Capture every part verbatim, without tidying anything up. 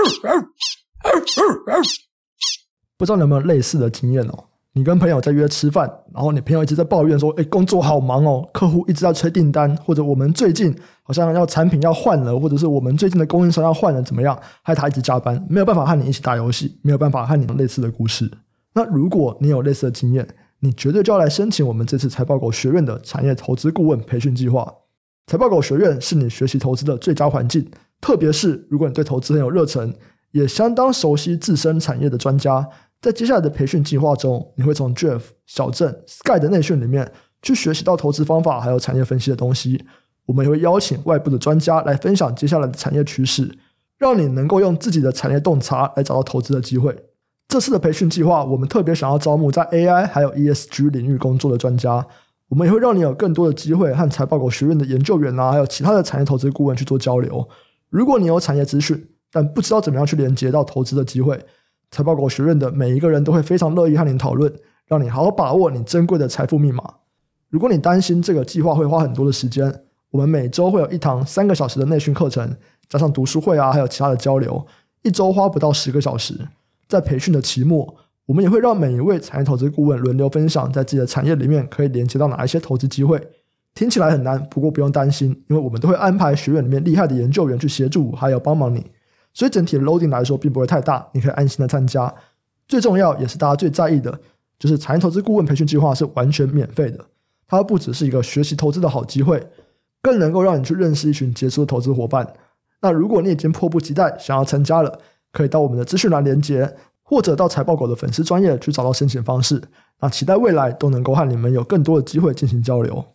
不知道你有没有类似的经验哦？你跟朋友在约吃饭，然后你朋友一直在抱怨说，诶，工作好忙哦，客户一直在催订单，或者我们最近好像要产品要换了，或者是我们最近的供应商要换了怎么样，害他一直加班，没有办法和你一起打游戏，没有办法和你有类似的故事。那如果你有类似的经验，你绝对就要来申请我们这次财报狗学院的产业投资顾问培训计划。财报狗学院是你学习投资的最佳环境，特别是如果你对投资很有热忱，也相当熟悉自身产业的专家，在接下来的培训计划中，你会从 Jeff、小郑、Sky 的内训里面去学习到投资方法还有产业分析的东西。我们也会邀请外部的专家来分享接下来的产业趋势，让你能够用自己的产业洞察来找到投资的机会。这次的培训计划，我们特别想要招募在 A I 还有 E S G 领域工作的专家，我们也会让你有更多的机会和财报狗学院的研究员啊，还有其他的产业投资顾问去做交流。如果你有产业资讯，但不知道怎么样去连接到投资的机会，财报狗学院的每一个人都会非常乐意和你讨论，让你好好把握你珍贵的财富密码。如果你担心这个计划会花很多的时间，我们每周会有一堂三个小时的内训课程，加上读书会啊，还有其他的交流，一周花不到十个小时。在培训的期末，我们也会让每一位产业投资顾问轮流分享在自己的产业里面可以连接到哪一些投资机会。听起来很难，不过不用担心，因为我们都会安排学院里面厉害的研究员去协助还有帮忙你，所以整体的 loading 来说并不会太大，你可以安心的参加。最重要也是大家最在意的，就是产业投资顾问培训计划是完全免费的，它不只是一个学习投资的好机会，更能够让你去认识一群杰出的投资伙伴。那如果你已经迫不及待想要参加了，可以到我们的资讯栏连结，或者到财报狗的粉丝专页去找到申请方式。那期待未来都能够和你们有更多的机会进行交流。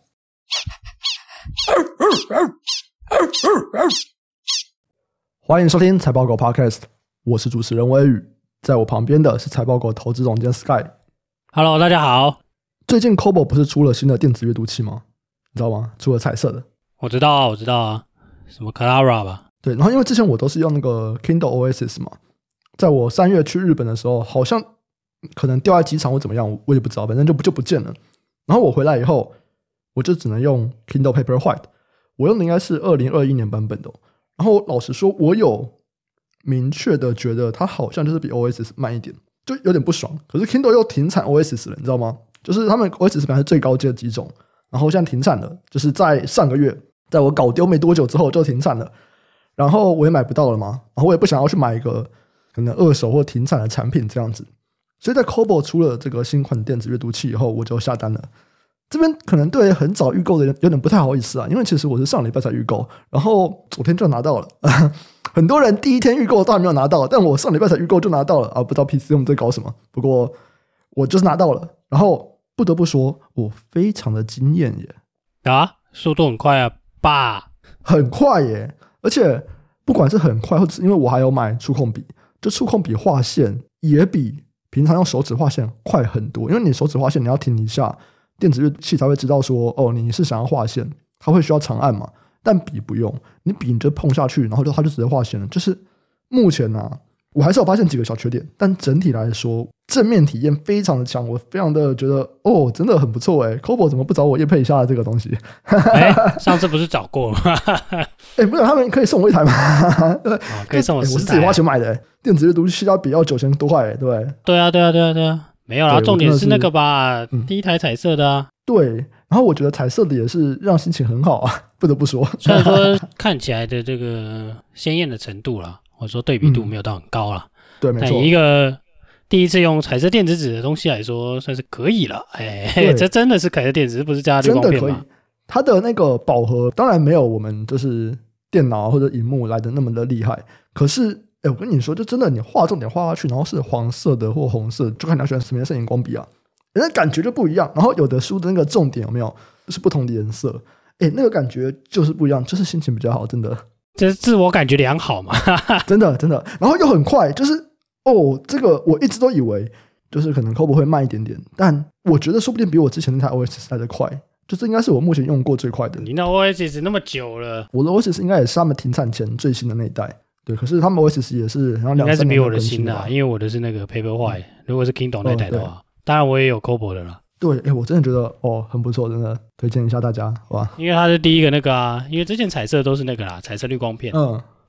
欢迎收听财报狗 Podcast， 我是主持人威宇，在我旁边的是财报狗投资总监 Sky。Hello， 大家好。 最近 Kobo 不是出了新的电子阅读器吗？你知道吗？出了彩色的。 我知道啊，我知道啊，什么 Clara 吧？ 对，然后因为之前我都是用那个 Kindle Oasis 嘛，在我三月去日本的时候，好像可能掉在机场或怎么样，我也不知道，反正就不就不见了。然后我回来以后，我就只能用 Kindle Paperwhite， 我用的应该是二零二一年版本的。然后老实说，我有明确的觉得它好像就是比 Oasis 慢一点，就有点不爽。可是 Kindle 又停产 Oasis 了，你知道吗？就是他们 Oasis 本来是最高阶的几种，然后现在停产了，就是在上个月，在我搞丢没多久之后就停产了。然后我也买不到了嘛，然后我也不想要去买一个可能二手或停产的产品这样子，所以在 Kobo 出了这个新款电子阅读器以后，我就下单了。这边可能对很早预购的人有点不太好意思啊，因为其实我是上礼拜才预购，然后昨天就拿到了。很多人第一天预购都还没有拿到，但我上礼拜才预购就拿到了啊！不知道 P C 我们在搞什么，不过我就是拿到了。然后不得不说，我非常的惊艳耶！ 啊，速度很快啊，爸， 很快耶！而且不管是很快，或者是因为我还有买触控笔，就触控笔画线也比平常用手指画线快很多。因为你手指画线你要停一下，电子阅读器才会知道说哦你是想要画线，它会需要长按嘛。但笔不用，你笔你就碰下去，然后就它就直接画线了。就是目前啊，我还是有发现几个小缺点，但整体来说正面体验非常的强，我非常的觉得哦，真的很不错哎。Kobo 怎么不找我业配一下这个东西？ 哎，上次不是找过吗？ 哎，不是，他们可以送我一台吗？ 哦、可以送我十台、啊欸。 我是自己花钱买的，电子阅读器要比要九千多块，对不对？ 对啊，对啊，对啊，对啊，没有啦，重点是那个吧，嗯、第一台彩色的啊。 对，然后我觉得彩色的也是让心情很好啊，不得不说。 虽然说看起来的这个鲜艳的程度啦，或者说对比度没有到很高啦，嗯、 对，没错。 但以一个第一次用彩色电子纸的东西来说，算是可以了。哎，这真的是彩色电子，不是加绿光片吗？ 真的可以。它的那个饱和当然没有我们就是电脑或者萤幕来的那么的厉害，可是哎，我跟你说，就真的你画重点画下去，然后是黄色的或红色，就看你要选什么颜色荧光笔啊。人家感觉就不一样，然后有的书的那个重点有没有就是不同的颜色，哎，那个感觉就是不一样，就是心情比较好，真的， 这是自我感觉良好嘛， 真的真的，然后又很快，就是哦，这个我一直都以为就是可能 Kobo 会慢一点点，但我觉得说不定比我之前那台 Oasis 来的快，就这应该是我目前用过最快的。 你那 Oasis 那么久了， 我的 Oasis 应该也是他们停产前最新的那一代。对，可是他们 Oasis 也是好像两三年应该是比我的新的、 啊，因为我的是那个 Paperwhite、嗯、如果是 Kindle 那台的话、哦、当然我也有 Kobo 的啦。 对，哎，我真的觉得哦很不错，真的推荐一下大家，好吧？ 因为它是第一个那个啊，因为之前彩色都是那个啦，彩色绿光片。 嗯，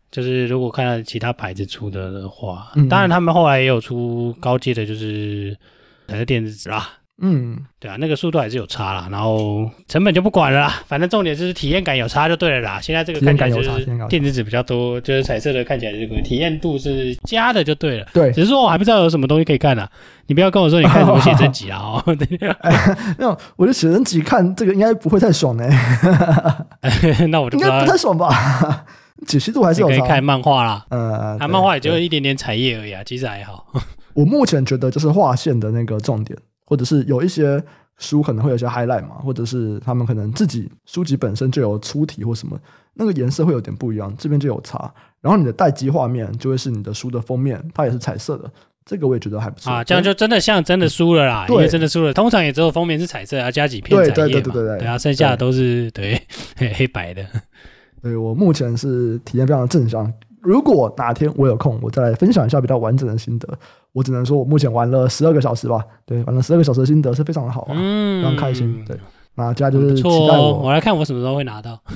就是如果看到其他牌子出的的话， 嗯、 当然他们后来也有出高阶的，就是彩色电子纸啦。 嗯， 对啊，那个速度还是有差啦，然后成本就不管了啦，反正重点就是体验感有差就对了啦。现在这个看起来就是电子纸比较多，就是彩色的看起来这个体验度是加的就对了。 对， 只是说我还不知道有什么东西可以看啊，你不要跟我说你看什么写真集啊、哦。 没有，我觉得写真集看这个应该不会太爽呢、 欸。那我就不知道应该不太爽吧？解析度还是有差。 可以看漫画啦， 呃， 啊，漫画也就一点点彩页而已啊，其实还好。 我目前觉得就是划线的那个重点。或者是有一些书可能会有一些 highlight 嘛，或者是他们可能自己书籍本身就有出题或什么，那个颜色会有点不一样，这边就有差。然后你的待机画面就会是你的书的封面，它也是彩色的，这个我也觉得还不错啊，这样就真的像真的书了啦， 嗯、 因为真的书了，通常也只有封面是彩色，要加几片彩页嘛， 对对对对对对， 对啊，剩下的都是对黑黑白的。 对，我目前是体验非常的正向。如果哪天我有空，我再来分享一下比较完整的心得。我只能说，我目前玩了十二个小时吧，对，玩了十二个小时的心得是非常的好啊，嗯、非常开心。对，那接下来就是期待我， 哦、我来看我什么时候会拿到。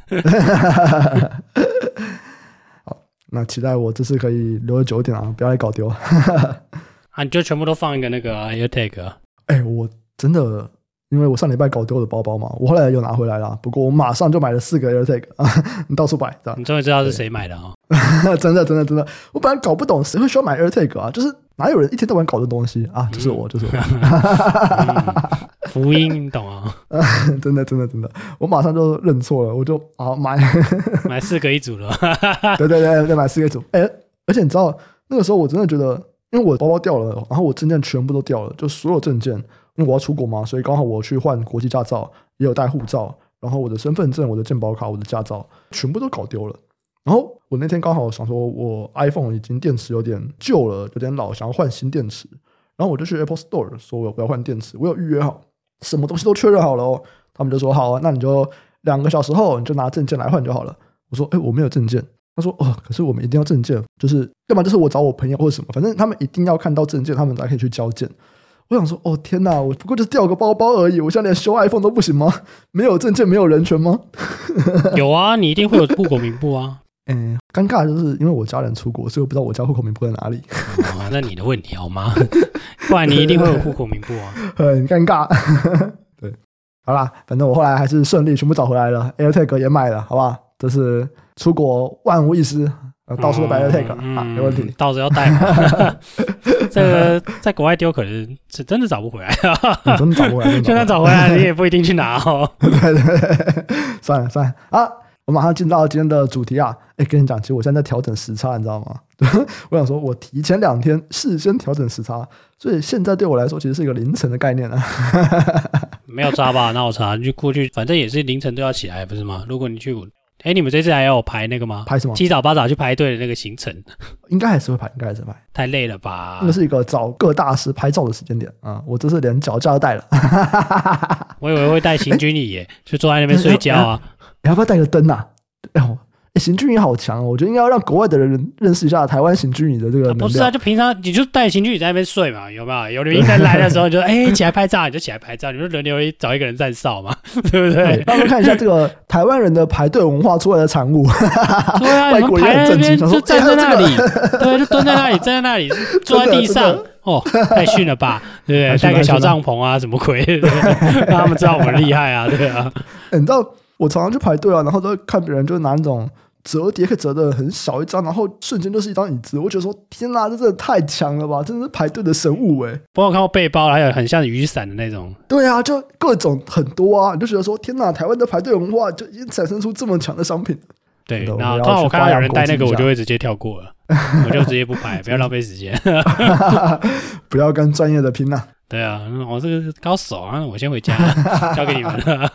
好，那期待我这次可以留得久一点啊，不要来搞丢。 啊，你就全部都放一个那个 AirTag 啊？ 哎、欸，我真的。因为我上礼拜搞丢我的包包嘛，我后来有拿回来啦。不过我马上就买了四个 AirTag 啊，你到处摆，这样。 你终于知道是谁买的啊、 哦？真的真的真的，我本来搞不懂谁会需要买 AirTag 啊，就是哪有人一天到晚搞这东西啊？就是我，就是我。 嗯、福音，你懂啊？ 真的真的真的，我马上就认错了，我就啊买买四个一组了。 对对对对，买四个一组。哎、欸，而且你知道那个时候我真的觉得，因为我的包包掉了，然后我证件全部都掉了，就所有证件。因为我要出国嘛，所以刚好我去换国际驾照，也有带护照，然后我的身份证、我的健保卡、我的驾照全部都搞丢了。然后我那天刚好想说，我 iPhone 已经电池有点旧了，有点老，想要换新电池。然后我就去 Apple Store 说我要换电池，我有预约好，什么东西都确认好了哦。他们就说好啊，那你就两个小时后你就拿证件来换就好了。我说哎，我没有证件。他说哦，可是我们一定要证件，就是要么就是我找我朋友或者什么，反正他们一定要看到证件，他们才可以去交件。我想说，哦天哪，我不过就是掉个包包而已，我现在连修 iPhone 都不行吗？没有证件，没有人权吗？ 有啊，你一定会有户口名簿啊。 嗯，尴尬就是因为我家人出国，所以我不知道我家户口名簿在哪里。 哦，那你的问题好吗？不然你一定会有户口名簿啊。 很尴尬。对，好啦，反正我后来还是顺利全部找回来了 ，AirTag 也买了，好不好？这是出国万无一失。到处都摆 AirTag、嗯、啊，没问题。 到时要带嘛。这个在国外丢可能是真的找不回来， 真的找不回来。 就算找回来，你也不一定去拿哦。 对对对，算了算了啊，我马上进到今天的主题啊。哎，跟你讲，其实我现在在调整时差，你知道吗？我想说，我提前两天事先调整时差，所以现在对我来说其实是一个凌晨的概念啊。 没有差吧？那我差，你就过去，反正也是凌晨都要起来，不是吗？如果你去。哎，你们这次还要排那个吗？ 排什么？ 七早八早去排队的那个行程， 应该还是会排，应该还是会排。 太累了吧？ 那是一个找各大师拍照的时间点啊！我这次连脚架都带了。 我以为会带行军椅耶，就坐在那边睡觉啊。 你要不要带个灯啊？哎呦！行军椅好强哦，我觉得应该要让国外的人认识一下台湾行军椅的这个能量、啊、 不是啊，就平常你就带行军椅在那边睡嘛，有没有？有旅行人来的时候你就哎、欸、起来拍照，你就起来拍照，你就轮流找一个人站哨嘛，对不对？ 让他们看一下这个台湾人的排队文化出来的产物。 对啊，外国人排在那边就站在那里，对，就蹲在那里，站在那里，坐在地上。哦，太逊了吧，对不对？带个小帐篷啊，什么鬼？让他们知道我们厉害啊，对啊。 欸、你知道我常常去排队啊，然后都看别人就拿那种折叠可以折的很小一张，然后瞬间就是一张椅子，我觉得说天哪，这真的太强了吧，真的是排队的神物哎！ 不过我看过背包，还有很像雨伞的那种。 对啊，就各种很多啊，你就觉得说天哪，台湾的排队文化就已经产生出这么强的商品。 对，然后通常我看到有人带那个，我就会直接跳过了，我就直接不排，不要浪费时间。 不要跟专业的拼啊！ 对啊，我这个高手啊，我先回家，交给你们了。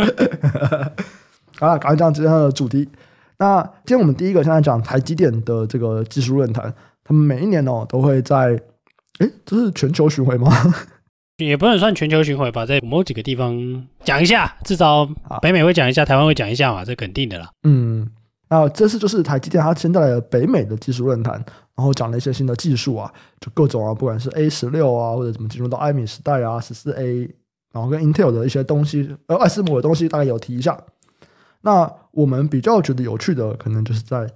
好了，赶快讲今天的主题。那今天我们第一个现在讲台积电的这个技术论坛，他们每一年哦都会在，诶，这是全球巡回吗？ 也不能算全球巡回吧，在某几个地方讲一下，至少北美会讲一下，台湾会讲一下嘛，这肯定的啦。 嗯，那这次就是台积电它先带来了北美的技术论坛，然后讲了一些新的技术啊，就各种啊，不管是 A 十六 啊，或者怎么进入到艾米时代啊 十四 A， 然后跟 Intel 的一些东西，呃，艾斯摩的东西大概有提一下。那我们比较觉得有趣的，可能就是在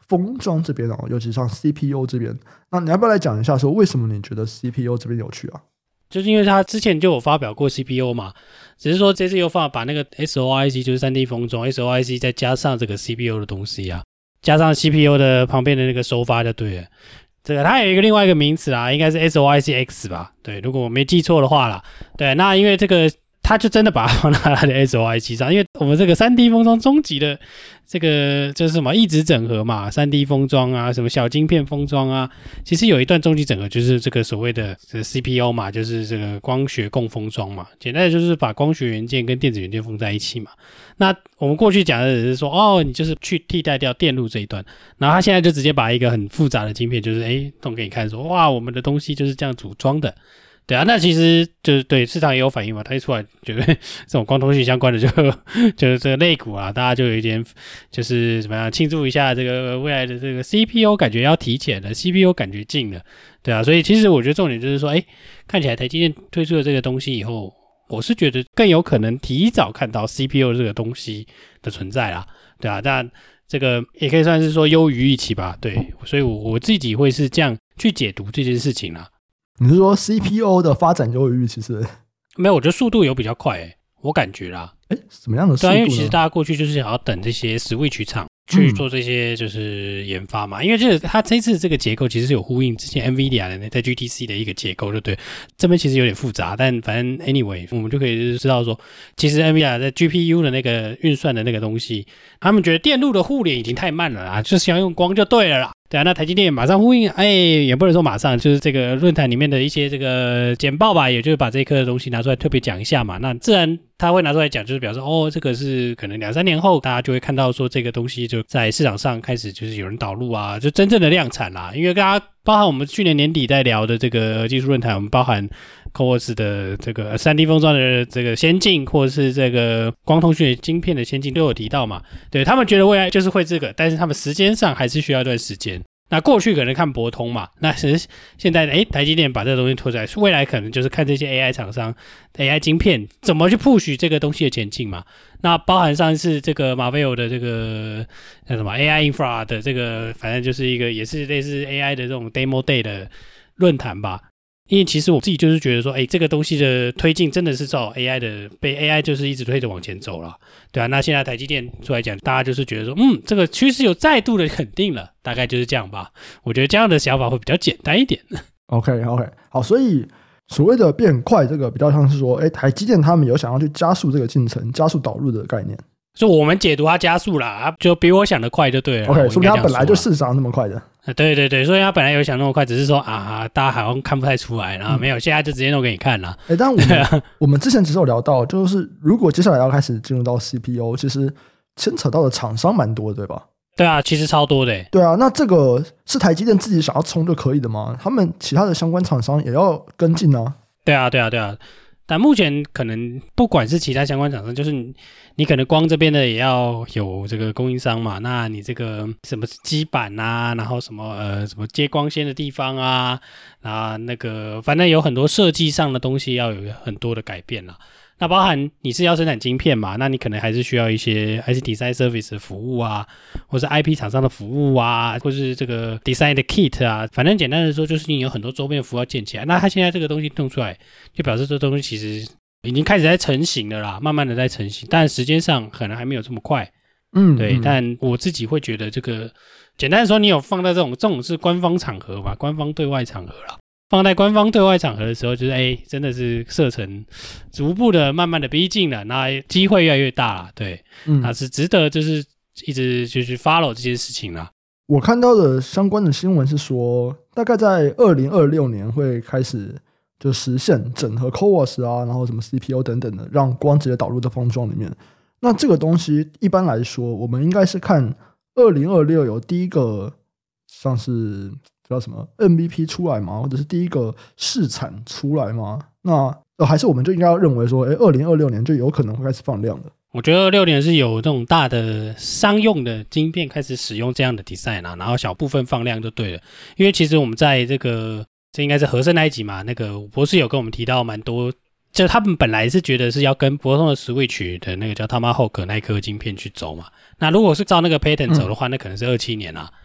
封装这边哦，尤其像 C P U 这边，那你要不要来讲一下说为什么你觉得 C P U 这边有趣啊？ 就是因为他之前就有发表过 C P U 嘛，只是说这次又放把那个 S O I C 就是 三 D 封装 S O I C 再加上这个 C P U 的东西啊，加上 C P U 的旁边的那个收发就对了。这个它有一个另外一个名词啦，应该是 S O I C X 吧？对，如果我没记错的话啦。对，那因为这个他就真的把它放到他的 S O I C 上，因为我们这个 三 D 封装终极的这个就是什么一直整合嘛 ,三 D 封装啊，什么小晶片封装啊，其实有一段终极整合就是这个所谓的 C P U 嘛，就是这个光学共封装嘛，简单的就是把光学元件跟电子元件封在一起嘛。那我们过去讲的只是说哦，你就是去替代掉电路这一段，然后他现在就直接把一个很复杂的晶片就是诶弄给你看说哇，我们的东西就是这样组装的。对啊，那其实就是对市场也有反应嘛，它一出来觉得这种光通讯相关的就就是这个类股啊，大家就有一点就是怎么样庆祝一下这个未来的这个 C P U 感觉要提前了 ，C P U 感觉近了，对啊，所以其实我觉得重点就是说，哎，看起来台积电推出了这个东西以后，我是觉得更有可能提早看到 C P U 这个东西的存在啦，对啊，但这个也可以算是说优于预期吧，对，所以我我自己会是这样去解读这件事情啦。 你是说 C P U 的发展优于预期是？ 没有，我觉得速度有比较快诶，我感觉啦。 诶，什么样的速度呢？ 对啊，因为其实大家过去就是想要等这些 Switch 厂去做这些就是研发嘛，嗯、因为这个它这次这个结构其实是有呼应之前 NVIDIA 的在 G T C 的一个结构，对不对？这边其实有点复杂，但反正 anyway 我们就可以知道说，其实 NVIDIA 在 G P U 的那个运算的那个东西，他们觉得电路的互联已经太慢了啦，就是想用光就对了啦。对啊，那台积电马上呼应，哎，也不能说马上，就是这个论坛里面的一些这个简报吧，也就是把这一颗的东西拿出来特别讲一下嘛。那自然他会拿出来讲，就是表示哦，这个是可能两三年后大家就会看到说这个东西就在市场上开始就是有人导入啊，就真正的量产啦。因为大家包含我们去年年底在聊的这个技术论坛，我们包含 C O A S 的这个 三 D 封装的这个先进，或者是这个光通讯晶片的先进都有提到嘛。对，他们觉得未来就是会这个，但是他们时间上还是需要一段时间。那过去可能看博通嘛，那其实现在诶台积电把这个东西拖出来，未来可能就是看这些 A I 厂商 A I 晶片怎么去 push 这个东西的前进嘛。那包含上次这个 Marvell 的这个那什么 A I Infra 的这个，反正就是一个也是类似 A I 的这种 Demo Day 的论坛吧。因为其实我自己就是觉得说，哎，这个东西的推进真的是照 A I 的，被 A I 就是一直推着往前走了，对啊。那现在台积电出来讲，大家就是觉得说，嗯，这个趋势有再度的肯定了，大概就是这样吧。我觉得这样的想法会比较简单一点。 OK OK， 好，所以所谓的变快，这个比较像是说，哎，台积电他们有想要去加速这个进程，加速导入的概念。 所以我们解读它加速啦，就比我想的快就对了。 OK， 说明它本来就市场那么快的。 对对对，所以他本来有想那么快，只是说啊，大家好像看不太出来，然后没有，嗯、现在就直接弄给你看了。 哎，但我们我们之前其实有聊到，就是如果接下来要开始进入到 C P U， 其实牵扯到的厂商蛮多的，对吧？ 对啊，其实超多的。 对啊，那这个是台积电自己想要冲就可以的吗？他们其他的相关厂商也要跟进啊？ 对啊，对啊，对啊。但目前可能不管是其他相关厂商，就是 你, 你可能光这边的也要有这个供应商嘛，那你这个什么基板啊，然后什么呃什么接光纤的地方啊，啊那个反正有很多设计上的东西要有很多的改变啦。那包含你是要生产晶片嘛，那你可能还是需要一些还是 design service 的服务啊，或是 I P 厂商的服务啊，或是这个 design 的 kit 啊，反正简单的说就是你有很多周边的服务要建起来。那它现在这个东西弄出来，就表示这东西其实已经开始在成型了啦，慢慢的在成型，但时间上可能还没有这么快。嗯，对，嗯、但我自己会觉得这个简单的说，你有放在这种这种是官方场合吧，官方对外场合啦。放在官方对外场合的时候，就是哎，真的是射程逐步的、慢慢的逼近了，那机会越来越大了，对，嗯，那是值得就是一直就是 follow 这件事情啦。 我看到的相关的新闻是说，大概在二零二六年会开始就实现整合 C O A S 啊，然后什么 C P U 等等的，让光直接导入到封装里面。那这个东西一般来说，我们应该是看二零二六有第一个像是。叫什么 M V P 出来吗？或者是第一个试产出来吗？那、呃、还是我们就应该要认为说，哎，二零二六年就有可能会开始放量的。 我觉得二六年是有这种大的商用的晶片开始使用这样的 design 啊，然后小部分放量就对了。因为其实我们在这个这应该是和盛那一集嘛，那个博士有跟我们提到蛮多，就他们本来是觉得是要跟博通的 Switch 的那个叫 Tomahawk 那一颗晶片去走嘛。那如果是照那个 pattern 走的话，嗯、那可能是二七年啊。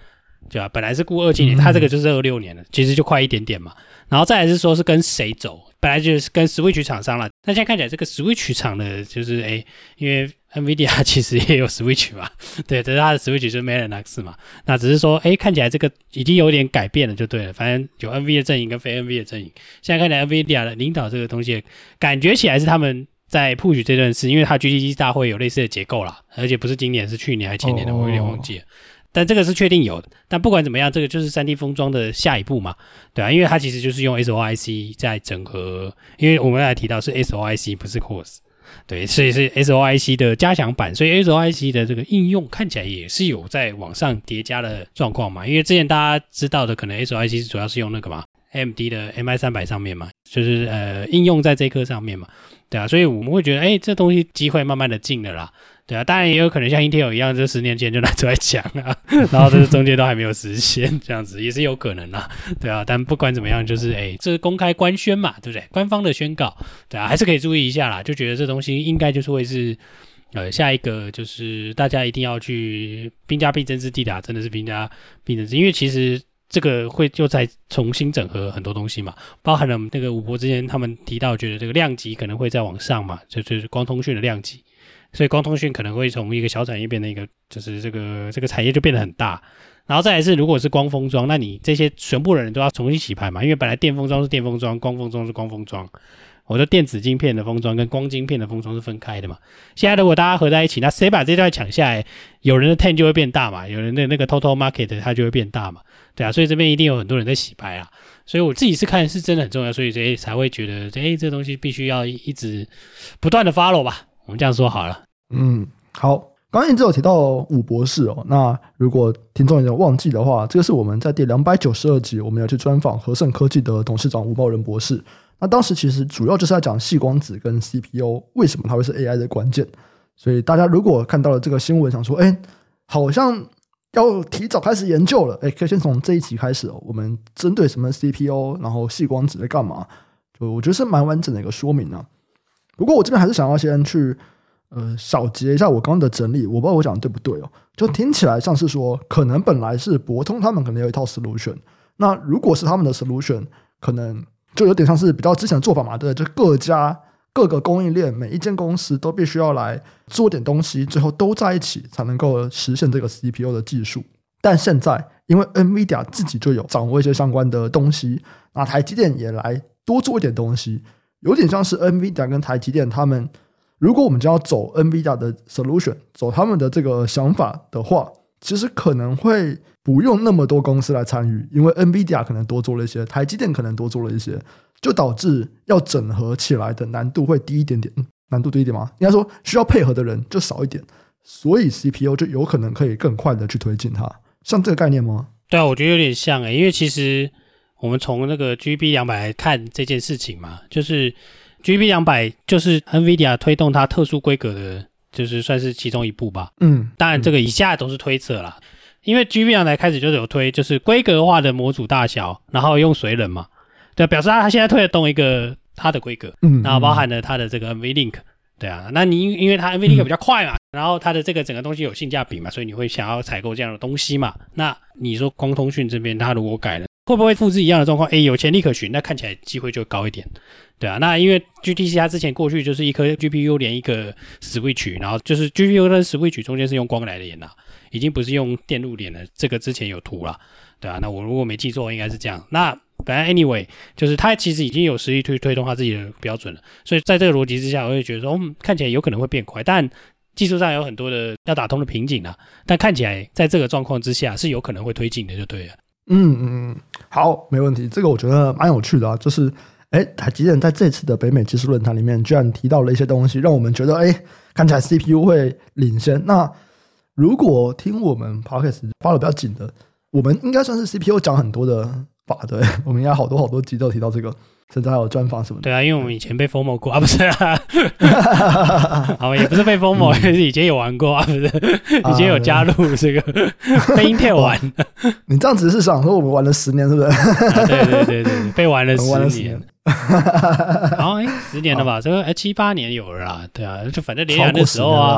对吧、啊？本来是估二七年，它这个就是二六年了，其实就快一点点嘛。然后再来是说是跟谁走，本来就是跟 Switch 厂商啦，但现在看起来这个 Switch 厂的就是诶，因为 NVIDIA 其实也有 Switch 嘛，对，只是它的 Switch 就是 Mellanox 嘛，那只是说诶看起来这个已经有点改变了就对了，反正有 N V 的阵营跟非 N V 的阵营，现在看起来 NVIDIA 的领导这个东西，感觉起来是他们在 push 这段事，因为它 G T C 大会有类似的结构啦，而且不是今年是去年还是前年的，我有点忘记了。但这个是确定有的，但不管怎么样，这个就是 三 D 封装的下一步嘛，对啊，因为它其实就是用 S O I C 在整合，因为我们刚才提到是 S O I C 不是 C O R S， 对，所以是 S O I C 的加强版，所以 S O I C 的这个应用看起来也是有在往上叠加的状况嘛，因为之前大家知道的可能 S O I C 主要是用那个嘛 A M D 的 M I 三百 上面嘛，就是呃应用在这颗上面嘛，对啊，所以我们会觉得哎这东西机会慢慢的进了啦。对啊，当然也有可能像 Intel 一样，这十年前就拿出来讲啊，然后这中间都还没有实现，这样子也是有可能啦，对啊。但不管怎么样，就是哎，这是公开官宣嘛，对不对？官方的宣告，对啊，还是可以注意一下啦。就觉得这东西应该就是会是呃下一个，就是大家一定要去兵家必争之地啦，真的是兵家必争之地，因为其实这个会就再重新整合很多东西嘛，包含了那个武博之前他们提到，觉得这个量级可能会再往上嘛，就就是光通讯的量级。所以光通讯可能会从一个小产业变成一个，就是这个这个产业就变得很大。然后再来是，如果是光封装，那你这些全部的人都要重新洗牌嘛，因为本来电封装是电封装，光封装是光封装。我的电子晶片的封装跟光晶片的封装是分开的嘛。现在如果大家合在一起，那谁把这段抢下来，有人的 T A M 就会变大嘛，有人的那个 Total Market 它就会变大嘛，对啊，所以这边一定有很多人在洗牌啊。所以我自己是看是真的很重要，所以这才会觉得，哎，这东西必须要一直不断的 follow 吧。我们这样说好了。 嗯，好，刚刚一直有提到武博士哦，那如果听众有忘记的话，这个是我们在第两百九十二集我们要去专访和盛科技的董事长吴茂仁博士。那当时其实主要就是在讲矽光子跟 C P U 为什么它会是 A I 的关键，所以大家如果看到了这个新闻想说，哎，好像要提早开始研究了，哎，可以先从这一集开始哦，我们针对什么 C P U 然后矽光子在干嘛，就我觉得是蛮完整的一个说明啊。不过我这边还是想要先去呃，小结一下我刚刚的整理，我不知道我讲的对不对哦。就听起来像是说，可能本来是博通他们可能有一套 solution， 那如果是他们的 solution， 可能就有点像是比较之前的做法嘛，对，就各家各个供应链每一间公司都必须要来做点东西，最后都在一起才能够实现这个 C P U 的技术。但现在因为 NVIDIA 自己就有掌握一些相关的东西，那台积电也来多做一点东西，有点像是 NVIDIA 跟台积电他们。如果我们就要走 NVIDIA 的 solution， 走他们的这个想法的话，其实可能会不用那么多公司来参与，因为 NVIDIA 可能多做了一些，台积电可能多做了一些，就导致要整合起来的难度会低一点点。难度低一点吗？应该说需要配合的人就少一点，所以 C P U 就有可能可以更快的去推进它。像这个概念吗？ 对啊，我觉得有点像诶、欸，因为其实我们从那个 G B 两百 来看这件事情嘛，就是G B 两百 就是 NVIDIA 推动它特殊规格的，就是算是其中一步吧。嗯，当然这个以下都是推测啦，因为 G B 两百 开始就是有推，就是规格化的模组大小，然后用水冷嘛，对，表示它现在推得动一个它的规格，嗯，然后包含了它的这个 NVLink， 对啊，那你因为它 NVLink 比较快嘛，然后它的这个整个东西有性价比嘛，所以你会想要采购这样的东西嘛。那你说光通讯这边它如果改了，会不会复制一样的状况？诶，有潜力可循，那看起来机会就高一点。对啊，那因为 G T C 它之前过去就是一颗 G P U 连一个 Switch， 然后就是 G P U 跟 Switch 中间是用光来连啦，已经不是用电路连了，这个之前有图啦。对啊，那我如果没记错应该是这样。那反正 anyway 就是它其实已经有实力去推动它自己的标准了，所以在这个逻辑之下，我会觉得说，嗯，看起来有可能会变快，但技术上有很多的要打通的瓶颈啊，但看起来在这个状况之下是有可能会推进的，就对了。 嗯嗯，好，没问题。这个我觉得蛮有趣的啊，就是哎，台积电在这次的北美技术论坛里面，居然提到了一些东西，让我们觉得哎，看起来 C P U 会领先。那如果听我们 Podcast 发的比较紧的，我们应该算是 C P U 讲很多的吧？对，我们应该好多好多集都提到这个。甚至还有专访什么的。 对啊，因为我们以前被 F O M O 过啊，不是啊，好，也不是被 F O M O， 是以前有玩过啊，不是，以前有加入这个被 Intel 玩。 你这样子是想说我们玩了十年，是不是？ 啊、对对对对，被玩了十年。玩了十年然后哎，十年了吧？这个哎七八年有了啦，对啊，就反正联雅的时候啊，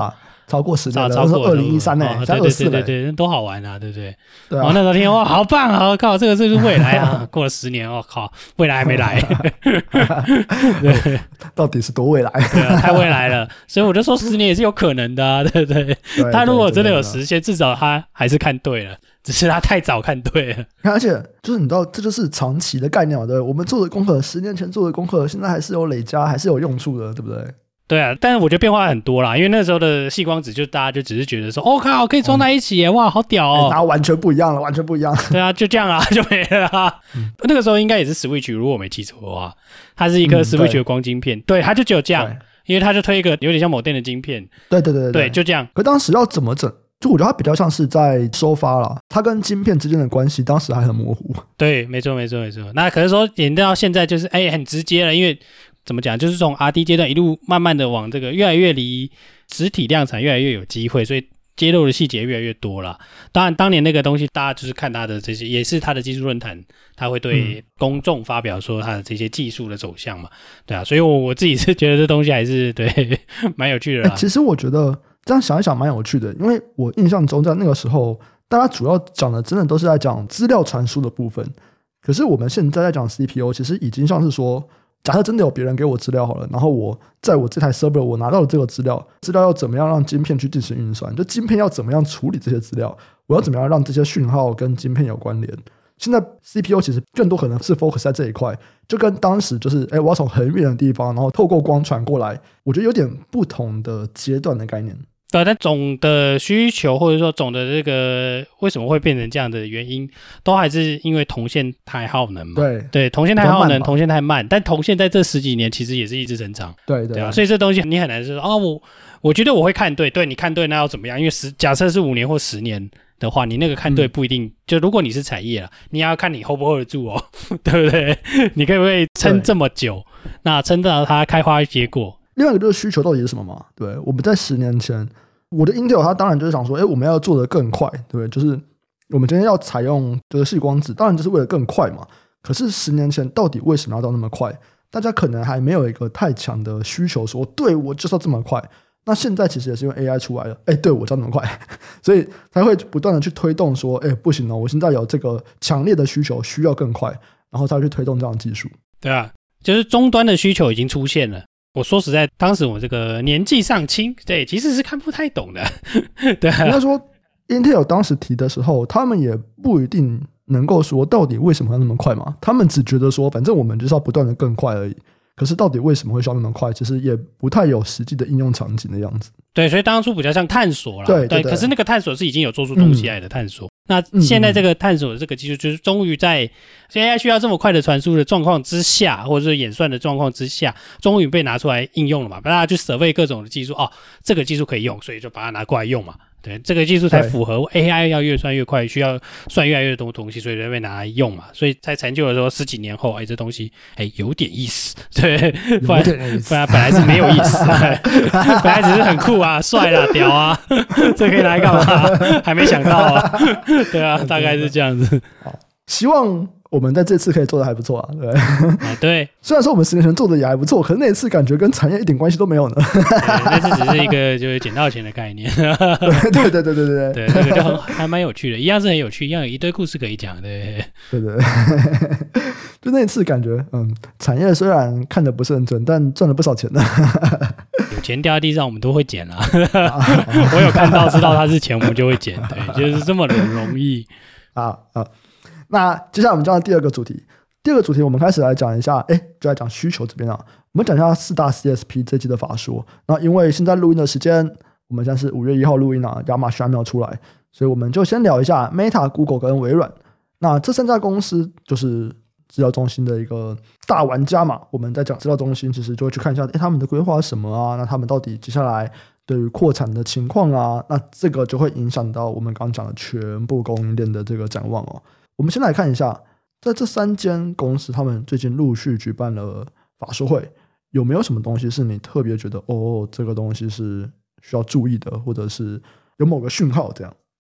超过十年了， 超过二零一三呢，现在二四了， 对对对，都好玩啊，对不对？ 对啊， 我那时候听哇，好棒啊！靠，这个这是未来啊！过了十年，我靠，未来还没来， 对，到底是多未来？ 对啊，太未来了，所以我就说十年也是有可能的啊，对不对？他如果真的有实现，至少他还是看对了。只是他太早看对了， 而且就是你知道，这就是长期的概念嘛，对不对？我们做的功课，十年前做的功课，现在还是有累加，还是有用处的，对不对？ 对啊，但是我觉得变化很多啦，因为那时候的矽光子就大家就只是觉得说，哦靠，可以装在一起耶，哇，好屌哦， 然后完全不一样了，完全不一样。 对啊，就这样啊，就没了啊。嗯、那个时候应该也是 Switch， 如果我没记错的话，它是一颗 Switch 的光晶片，嗯、对，它就只有这样，因为它就推一个有点像某电的晶片， 对对对 对, 对，就这样。 可当时要怎么整？就我觉得它比较像是在收发啦，它跟晶片之间的关系当时还很模糊。 对，没错没错没错。那可是说演到现在就是哎很直接了，因为怎么讲，就是从 R D 阶段一路慢慢的往这个越来越离实体量产越来越有机会，所以揭露的细节越来越多了。当然当年那个东西大家就是看它的这些，也是它的技术论坛，它会对公众发表说它的这些技术的走向嘛，对啊，所以我我自己是觉得这东西还是对蛮有趣的啦、 欸、其实我觉得这样想一想蛮有趣的，因为我印象中在那个时候大家主要讲的真的都是在讲资料传输的部分，可是我们现在在讲 C P U 其实已经像是说，假设真的有别人给我资料好了，然后我在我这台 server 我拿到了这个资料，资料要怎么样让晶片去进行运算，就晶片要怎么样处理这些资料，我要怎么样让这些讯号跟晶片有关联。现在 C P U 其实更多可能是 focus 在这一块，就跟当时就是哎，我要从很远的地方然后透过光传过来，我觉得有点不同的阶段的概念。 对，但总的需求或者说总的这个为什么会变成这样的原因，都还是因为铜线太耗能嘛。 对对，铜线太耗能，铜线太慢，但铜线在这十几年其实也是一直成长。 对 对, 对啊，所以这东西你很难说哦，我我觉得我会看对，对你看对那要怎么样？因为十假设是五年或十年的话，你那个看对不一定。嗯、就如果你是产业啦，你要看你 hold 不 hold 得住哦，对不对？你可不可以撑这么久？那撑到它开花结果。 另外一个就是需求到底是什么嘛？对，我们在十年前。我的 Intel 它当然就是想说，哎，我们要做得更快，对不对？就是我们今天要采用这个矽光子，当然就是为了更快嘛。可是十年前到底为什么要到那么快？大家可能还没有一个太强的需求说，对我就是要这么快。那现在其实也是因为 A I 出来了，哎，对我就要那么快，所以才会不断的去推动说，哎，不行哦，我现在有这个强烈的需求，需要更快，然后才会去推动这样的技术。 对啊，就是终端的需求已经出现了。我说实在，当时我这个年纪尚轻，对，其实是看不太懂的。对、啊， 应该说 Intel 当时提的时候，他们也不一定能够说到底为什么要那么快嘛，他们只觉得说，反正我们就是要不断的更快而已。可是到底为什么会需要那么快，其实也不太有实际的应用场景的样子。 对，所以当初比较像探索啦。 对 对, 对, 对，可是那个探索是已经有做出东西来的探索。嗯、那现在这个探索的这个技术，就是终于在 A I 需要这么快的传输的状况之下，或者是演算的状况之下，终于被拿出来应用了嘛？大家去 survey 各种的技术，哦，这个技术可以用，所以就把它拿过来用嘛。对，这个技术才符合 A I 要越算越快，需要算越来越多东西，所以就被拿来用嘛。所以才成就了说十几年后，哎，这东西哎有点意思，对，不然不然本来是没有意思，本来只是很酷啊、帅啦、屌啊，这可以拿来干嘛？还没想到啊，对啊，大概是这样子。 好，希望我们在这次可以做的还不错啊，对。 啊，对。 虽然说我们十年前做的也还不错，可是那一次感觉跟产业一点关系都没有呢。 那次只是一个就是捡到钱的概念。 对对对对对对，这个就很还蛮有趣的，一样是很有趣，一样有一堆故事可以讲，对对对。就那一次感觉，嗯，产业虽然看得不是很准，但赚了不少钱呢。 有钱掉在地上，我们都会捡啦。我有看到知道它是钱，我们就会捡，对，就是这么的容易啊啊。那接下来我们讲到第二个主题，第二个主题我们开始来讲一下，哎，就来讲需求这边啊。我们讲一下四大 C S P 这期的法说。那因为现在录音的时间，我们现在是五月一号录音啊，亚马逊还没有出来，所以我们就先聊一下 Meta、Google 跟微软。那这三家公司就是资料中心的一个大玩家嘛。我们在讲资料中心，其实就会去看一下，哎，他们的规划是什么啊？那他们到底接下来对于扩产的情况啊，那这个就会影响到我们刚刚讲的全部供应链的这个展望哦。我们先来看一下，在这三间公司，他们最近陆续举办了法说会，有没有什么东西是你特别觉得哦，这个东西是需要注意的，或者是有某个讯号这样？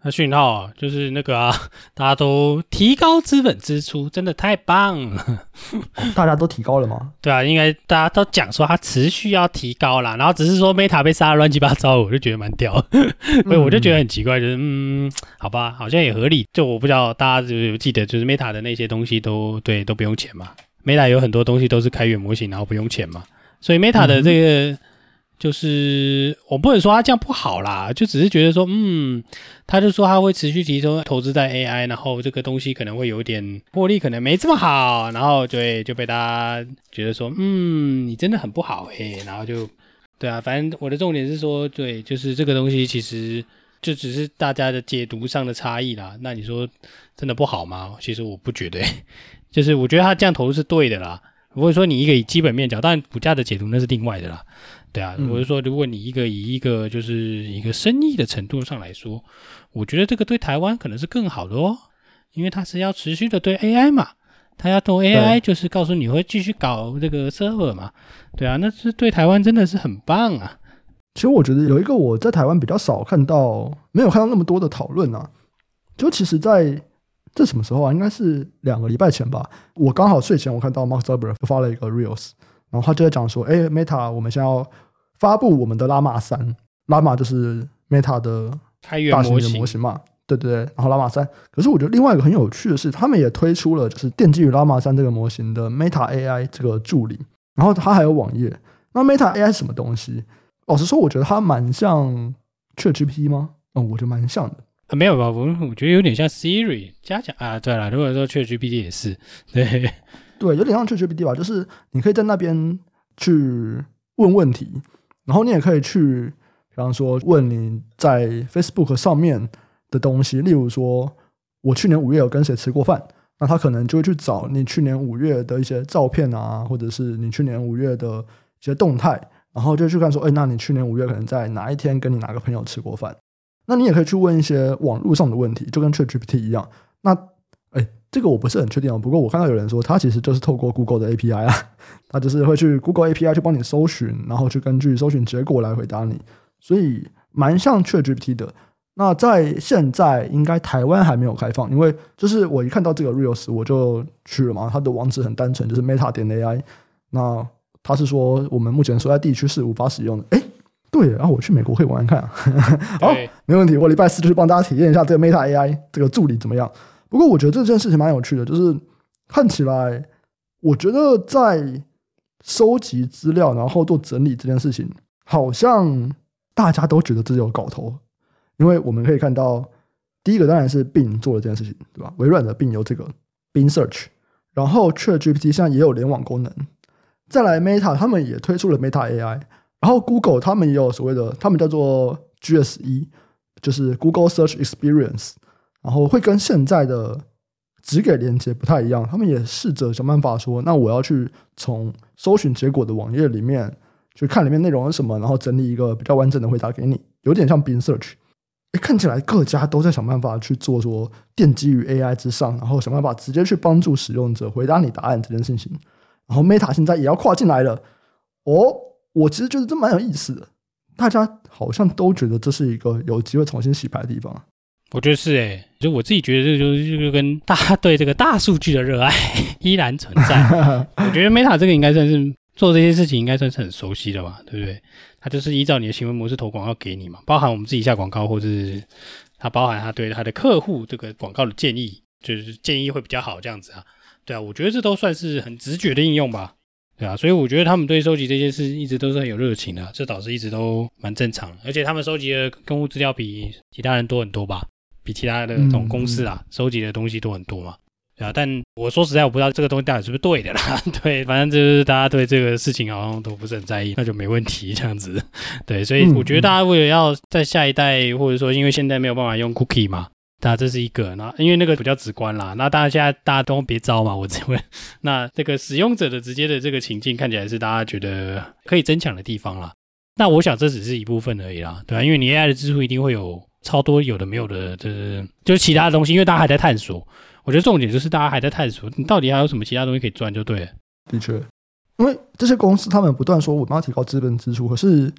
那讯号啊，就是那个啊，大家都提高资本支出，真的太棒了。 大家都提高了吗？ 对啊，应该大家都讲说它持续要提高啦，然后只是说 Meta 被杀得乱七八糟，我就觉得蛮屌的，所以我就觉得很奇怪，就是嗯，好吧，好像也合理。就我不知道大家有记得，就是 Meta 的那些东西都对都不用钱嘛 ，Meta 有很多东西都是开源模型，然后不用钱嘛，所以 Meta 的这个。嗯就是我不能说他这样不好啦，就只是觉得说，嗯，他就说他会持续提升投资在 A I， 然后这个东西可能会有点获利，可能没这么好，然后对就被大家觉得说，嗯，你真的很不好诶、欸，然后就对啊，反正我的重点是说，对，就是这个东西其实就只是大家的解读上的差异啦。那你说真的不好吗？其实我不觉得、欸，就是我觉得他这样投资是对的啦。不会说你一个以基本面角，当然股价的解读那是另外的啦。对啊，我是说，如果你一个以一个就是一个生意的程度上来说，我觉得这个对台湾可能是更好的哦，因为它是要持续的对 A I 嘛，它要做 A I 就是告诉你会继续搞这个 server 嘛，对啊，那是对台湾真的是很棒啊。 其实我觉得有一个我在台湾比较少看到，没有看到那么多的讨论啊，就其实在这什么时候啊？应该是两个礼拜前吧，我刚好睡前我看到 Mark Zuckerberg 发了一个 Reels， 然后他就在讲说，哎 ，Meta 我们现在要发布我们的 Llama 三 ，Llama 就是 Meta 的大型的模型嘛，对对对，然后 Llama 三，可是我觉得另外一个很有趣的是，他们也推出了就是奠基于 Llama 三这个模型的 Meta A I 这个助理，然后它还有网页。那 Meta A I 是什么东西？老实说，我觉得它蛮像 ChatGPT 吗？嗯，我觉得蛮像的。 啊、没有吧？我我觉得有点像 Siri 加强啊。对了，如果说 ChatGPT 也是，对对，有点像 ChatGPT 吧，就是你可以在那边去问问题。然后你也可以去，比方说问你在 Facebook 上面的东西，例如说我去年五月有跟谁吃过饭，那他可能就会去找你去年五月的一些照片啊，或者是你去年五月的一些动态，然后就去看说，哎，那你去年五月可能在哪一天跟你哪个朋友吃过饭？那你也可以去问一些网络上的问题，就跟 ChatGPT 一样。那哎，这个我不是很确定哦，不过我看到有人说，他其实就是透过 Google 的 A P I 啊，他就是会去 Google A P I 去帮你搜寻，然后去根据搜寻结果来回答你，所以蛮像 ChatGPT 的。那在现在应该台湾还没有开放，因为就是我一看到这个 Reels 我就去了嘛，它的网址很单纯，就是 meta 点 A I。那他是说我们目前所在地区是无法使用的，哎。对，然后我去美国可以玩玩看啊。好，没问题，我礼拜四就去帮大家体验一下这个 Meta A I 这个助理怎么样。不过我觉得这件事情蛮有趣的，就是看起来，我觉得在收集资料然后做整理这件事情，好像大家都觉得这有搞头，因为我们可以看到，第一个当然是 Bing 做了这件事情，对吧？微软的 Bing 有这个 Bing Search， 然后 ChatGPT 现在也有联网功能，再来 Meta 他们也推出了 Meta A I。然后 Google 他们也有所谓的，他们叫做 G S E， 就是 Google Search Experience， 然后会跟现在的只给连结不太一样，他们也试着想办法说，那我要去从搜寻结果的网页里面去看里面内容是什么，然后整理一个比较完整的回答给你，有点像 Bing Search。看起来各家都在想办法去做说奠基于 A I 之上，然后想办法直接去帮助使用者回答你答案这件事情。然后 Meta 现在也要跨进来了，哦。我其实觉得这蛮有意思的，大家好像都觉得这是一个有机会重新洗牌的地方。 我觉得是诶、欸，就我自己觉得这就就跟大家对这个大数据的热爱依然存在。我觉得 Meta 这个应该算是做这些事情应该算是很熟悉的吧，对不对？它就是依照你的行为模式投广告给你嘛，包含我们自己下广告，或者是它包含它对它的客户这个广告的建议，就是建议会比较好这样子啊。对啊，我觉得这都算是很直觉的应用吧。对啊，所以我觉得他们对收集这些事一直都是很有热情的，这导致一直都蛮正常的，而且他们收集的用户资料比其他人多很多吧，比其他的这种公司啊、嗯、收集的东西多很多嘛。对啊，但我说实在我不知道这个东西到底是不是对的啦。对，反正就是大家对这个事情好像都不是很在意，那就没问题这样子。对，所以我觉得大家为了要在下一代，或者说因为现在没有办法用 cookie 嘛，那这是一个，那因为那个比较直观啦，那大家现在大家都别招嘛，我只会那这个使用者的直接的这个情境看起来是大家觉得可以增强的地方啦。那我想这只是一部分而已啦，对啊，因为你 A I 的支出一定会有超多有的没有的，就是就是其他的东西，因为大家还在探索。我觉得重点就是大家还在探索，你到底还有什么其他东西可以赚就对了。 的确，因为这些公司他们不断说我们要提高资本支出，可是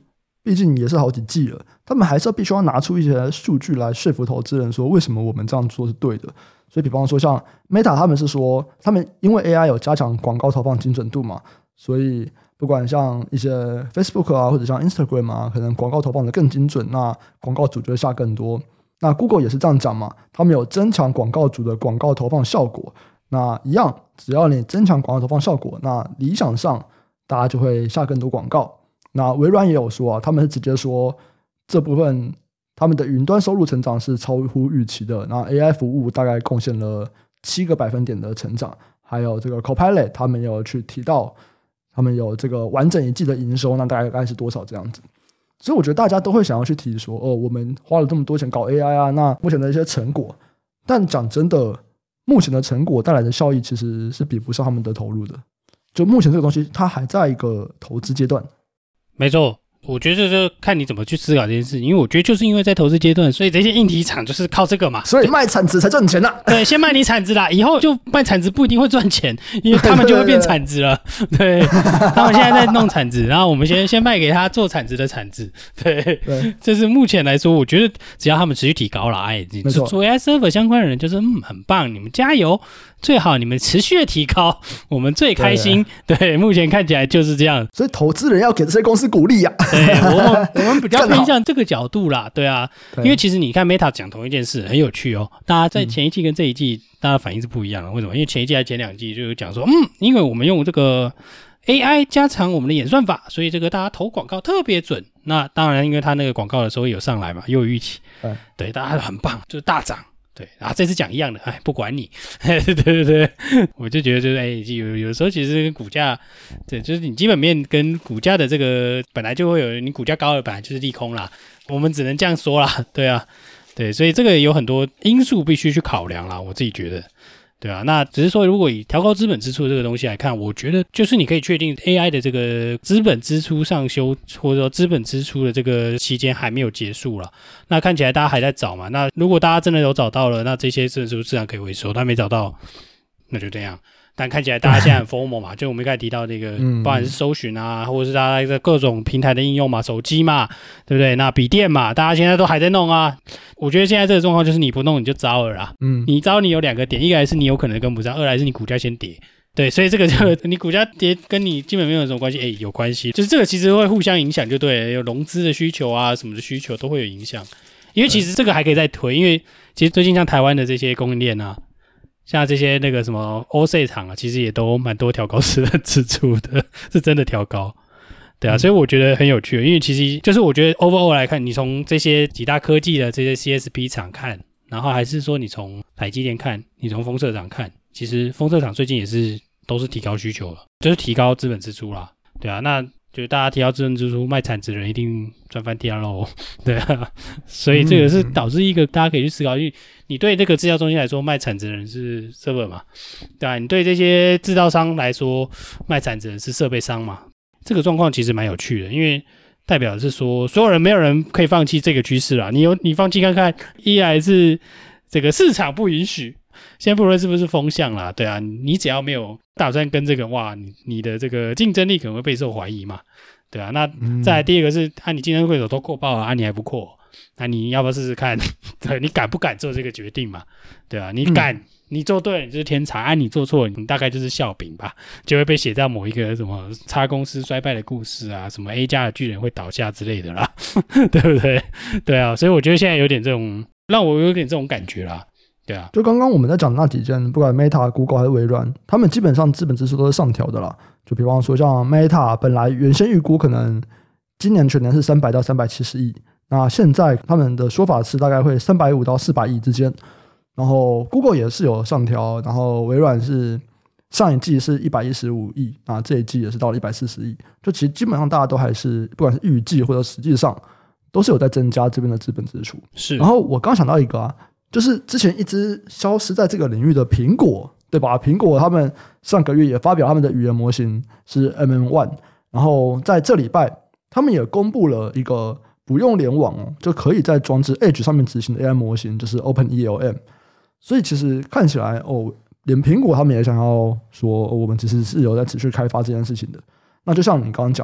毕竟也是好几季了，他们还是要必须要拿出一些数据来说服投资人说为什么我们这样做是对的。所以比方说像 Meta 他们是说他们因为 A I 有加强广告投放精准度嘛，所以不管像一些 Facebook 啊或者像 Instagram 啊，可能广告投放的更精准，那广告主就会下更多。那 Google 也是这样讲嘛，他们有增强广告主的广告投放效果，那一样只要你增强广告投放效果，那理想上大家就会下更多广告。那微软也有说啊，他们是直接说这部分他们的云端收入成长是超乎预期的，那 A I 服务大概贡献了七个百分点的成长，还有这个 Copilot 他们有去提到他们有这个完整一季的营收，那大概大概是多少这样子。所以我觉得大家都会想要去提说哦，我们花了这么多钱搞 A I 啊，那目前的一些成果，但讲真的目前的成果带来的效益其实是比不上他们的投入的，就目前这个东西它还在一个投资阶段。 没错，我觉得这就看你怎么去思考这件事，因为我觉得就是因为在投资阶段，所以这些硬体厂就是靠这个嘛， 所以卖产值才赚钱啊。 对，先卖你产值啦，以后就卖产值不一定会赚钱，因为他们就会变产值了。对，他们现在在弄产值，然后我们先先卖给他做产值的产值。对，对，这是目前来说，我觉得只要他们持续提高了，哎，做 A I server 相关的人就是嗯很棒，你们加油。最好你们持续的提高，我们最开心。对， 对，目前看起来就是这样。 所以投资人要给这些公司鼓励啊。 对，我们我们比较偏向这个角度啦。对啊，因为其实你看 Meta 讲同一件事很有趣哦。大家在前一季跟这一季，嗯、大家反应是不一样的。为什么？因为前一季还前两季就有讲说，嗯，因为我们用这个 A I 加强我们的演算法，所以这个大家投广告特别准。那当然，因为他那个广告的收益有上来嘛，又有预期，对，对，大家很棒，就是大涨。对，然后这次讲一样的，哎，不管你，对对对，我就觉得就是，哎，有有时候其实跟股价，对，就是你基本面跟股价的这个本来就会有，你股价高了本来就是利空啦，我们只能这样说啦，对啊，对，所以这个有很多因素必须去考量啦，我自己觉得。对啊，那只是说如果以调高资本支出这个东西来看，我觉得就是你可以确定 A I 的这个资本支出上修，或者说资本支出的这个期间还没有结束啦。那看起来大家还在找嘛，那如果大家真的有找到了，那这些资本支出自然可以回收，但没找到那就这样。但看起来大家现在很 FOMO 嘛，就我们刚才提到那个不管是搜寻啊，或者是大家在各种平台的应用嘛，手机嘛，对不对？那笔电嘛，大家现在都还在弄啊。我觉得现在这个状况就是你不弄你就糟了啦。嗯，你糟你有两个点，一个来是你有可能跟不上，二来是你股价先跌。对，所以这个就你股价跌跟你基本没有什么关系，哎，有关系，就是这个其实会互相影响，就对了，有融资的需求啊什么的需求都会有影响。因为其实这个还可以再推，因为其实最近像台湾的这些供应链啊。像这些那个什么 O C 厂啊，其实也都蛮多调高资本支出的，是真的调高，对啊，所以我觉得很有趣，因为其实就是我觉得 overall 来看，你从这些几大科技的这些 C S P 厂看，然后还是说你从台积电看，你从封测厂看，其实封测厂最近也是都是提高需求了，就是提高资本支出啦，对啊，那就大家提高资本支出，卖产值的人一定赚翻天喽，对啊，所以这个是导致一个大家可以去思考，因为你对这个制造中心来说，卖产值的人是 server 嘛，对啊，你对这些制造商来说，卖产值的人是设备商嘛，这个状况其实蛮有趣的，因为代表的是说，所有人没有人可以放弃这个趋势啦，你有你放弃看看，一来是这个市场不允许。先不论是不是风向啦，对啊，你只要没有打算跟这个，哇，你你的这个竞争力可能会备受怀疑嘛，对啊，那再来第二个是，啊，你竞争对手都扩爆了，啊，你还不扩，那你要不要试试看？对，你敢不敢做这个决定嘛？对啊，你敢，嗯、你做对了你就是天才，啊，你做错了你大概就是笑柄吧，就会被写在某一个什么差公司衰败的故事啊，什么 A 家的巨人会倒下之类的啦，对不对？对啊，所以我觉得现在有点这种，让我有点这种感觉啦。对啊， 就刚刚我们在讲的那几间，不管 Meta、Google 还是微软，他们基本上资本支出都是上调的啦。就比方说像 Meta 本来原先预估可能今年全年是三百到三百七十亿，那现在他们的说法是大概会三百五到四百亿之间。然后 Google 也是有上调，然后微软是上一季是一百一十五亿，那这一季也是到了一百四十亿。就其实基本上大家都还是不管是预计或者实际上都是有在增加这边的资本支出。 是。 然后我刚想到一个啊。就是之前一直消失在这个领域的苹果，对吧？苹果他们上个月也发表他们的语言模型是 M M 一， 然后在这礼拜他们也公布了一个不用联网哦，就可以在装置 Edge 上面执行的 A I 模型，就是 OpenELM。所以其实看起来哦，连苹果他们也想要说，哦，我们其实是有在持续开发这件事情的。那就像你刚刚讲的，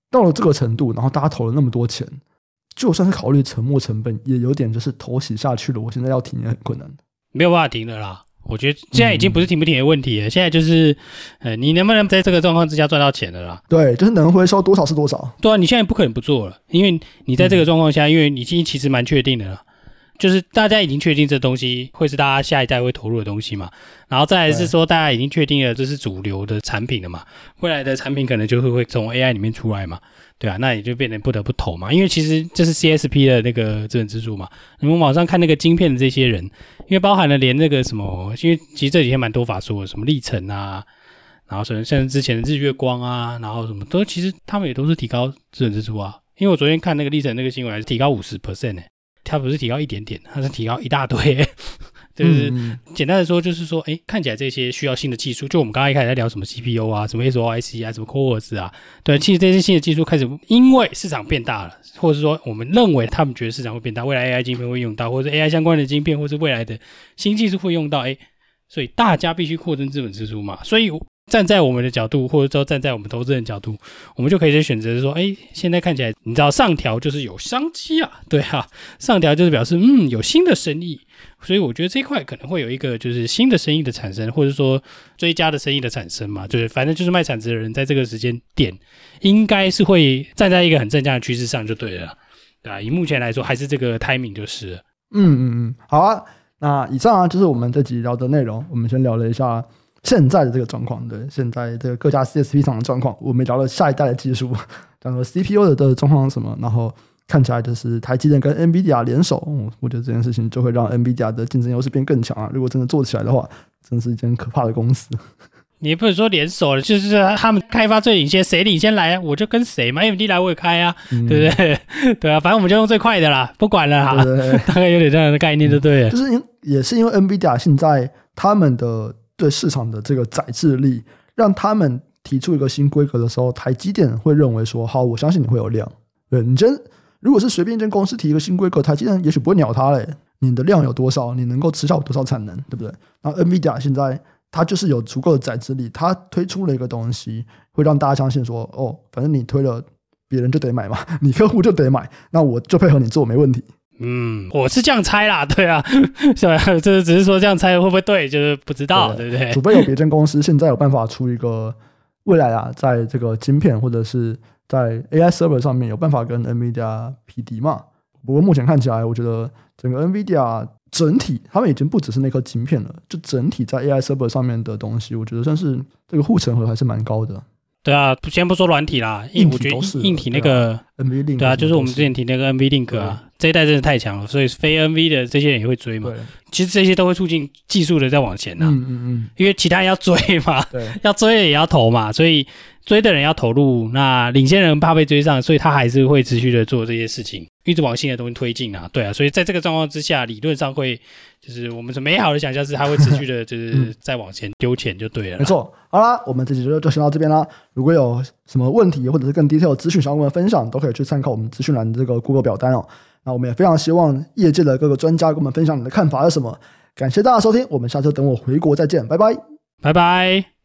到了这个程度，然后大家投了那么多钱，就算是考虑沉没成本，也有点就是头洗下去了，我现在要停也很困难， 没有办法停的啦。我觉得现在已经不是停不停的问题了，嗯、现在就是，呃，你能不能在这个状况之下赚到钱了啦？ 对，就是能回收多少是多少。 对啊，你现在不可能不做了，因为你在这个状况下，嗯、因为你已经其实蛮确定的了，就是大家已经确定这东西会是大家下一代会投入的东西嘛，然后再来是说大家已经确定了这是主流的产品了嘛，未来的产品可能就会会从 A I 里面出来嘛。对啊，那你就变成不得不投嘛，因为其实这是 C S P 的那个资本支出嘛。你们网上看那个晶片的这些人，因为包含了连那个什么，因为其实这几天蛮多法说的，什么历程啊，然后甚至之前的日月光啊，然后什么都其实他们也都是提高资本支出啊。因为我昨天看那个历程那个新闻还是提高 百分之五十 诶，它不是提高一点点，它是提高一大堆欸。就是简单的说，就是说，哎，看起来这些需要新的技术，就我们刚刚一开始在聊什么 C P U 啊，什么 S O I C 啊，什么 Core 啊，对，其实这些新的技术开始，因为市场变大了，或者是说我们认为他们觉得市场会变大，未来 A I 晶片会用到，或者 A I 相关的晶片，或是未来的新技术会用到，哎，所以大家必须扩增资本支出嘛，所以站在我们的角度，或者说站在我们投资人的角度，我们就可以去选择说，哎，现在看起来，你知道上调就是有商机啊，对啊，上调就是表示嗯有新的生意。所以我觉得这一块可能会有一个就是新的生意的产生，或者说追加的生意的产生嘛，就是反正就是卖铲子的人在这个时间点应该是会站在一个很正向的趋势上就对了，对啊，以目前来说还是这个 timing 就是了。 嗯嗯嗯，好啊，那以上啊就是我们这集聊的内容，我们先聊了一下现在的这个状况，对，现在这个各家 C S P 厂的状况，我们聊了下一代的技术，讲了 C P U 的状况是什么，然后看起来就是台积电跟 NVIDIA 联手、嗯，我觉得这件事情就会让 NVIDIA 的竞争优势变更强啊！如果真的做起来的话，真是一间可怕的公司。 你也不能说联手了，就是他们开发最领先，谁领先来我就跟谁嘛 ，A M D 来我也开啊，嗯、对不对？对啊，反正我们就用最快的啦，不管了哈，对对对大概有点这样的概念就对了。 嗯、就是因也是因为 NVIDIA 现在他们的对市场的这个宰制力，让他们提出一个新规格的时候，台积电会认为说，好，我相信你会有量。对，你真。如果是随便一间公司提一个新规格，台积电也许不会鸟它嘞。你的量有多少，你能够吃下多少产能，对不对？然后 NVIDIA 现在它就是有足够的宰制力，它推出了一个东西，会让大家相信说，哦，反正你推了，别人就得买嘛，你客户就得买，那我就配合你做，没问题。 嗯，我是这样猜啦，对啊，是吧？这只是说这样猜会不会对，就是不知道， 对, 对不对？ 除非有别间公司现在有办法出一个未来啊，在这个晶片或者是在 A I server 上面有办法跟 NVIDIA 匹敌嘛？不过目前看起来，我觉得整个 NVIDIA 整体他们已经不只是那颗晶片了，就整体在 A I server 上面的东西，我觉得算是这个护城河还是蛮高的。 对啊，先不说软体啦，硬我觉得硬体那个 N V Link， 对啊，就是我们之前提那个 N V Link 啊，这一代真的太强了，所以非 N V 的这些人也会追嘛。其实这些都会促进技术的在往前啊，嗯嗯嗯，因为其他人要追嘛，对，要追的也要投嘛，所以追的人要投入，那领先人怕被追上，所以他还是会持续的做这些事情，一直往新的东西推进啊，对啊，所以在这个状况之下，理论上会就是我们美好的想象是它会持续的，就是再往前丢钱就对了。 没错，好啦，我们这集就就先到这边啦。如果有什么问题或者是更 detail 的资讯想要跟我们分享，都可以去参考我们资讯栏的这个 Google 表单哦。那我们也非常希望业界的各个专家跟我们分享你的看法是什么。感谢大家收听，我们下周等我回国再见，拜拜， 拜拜。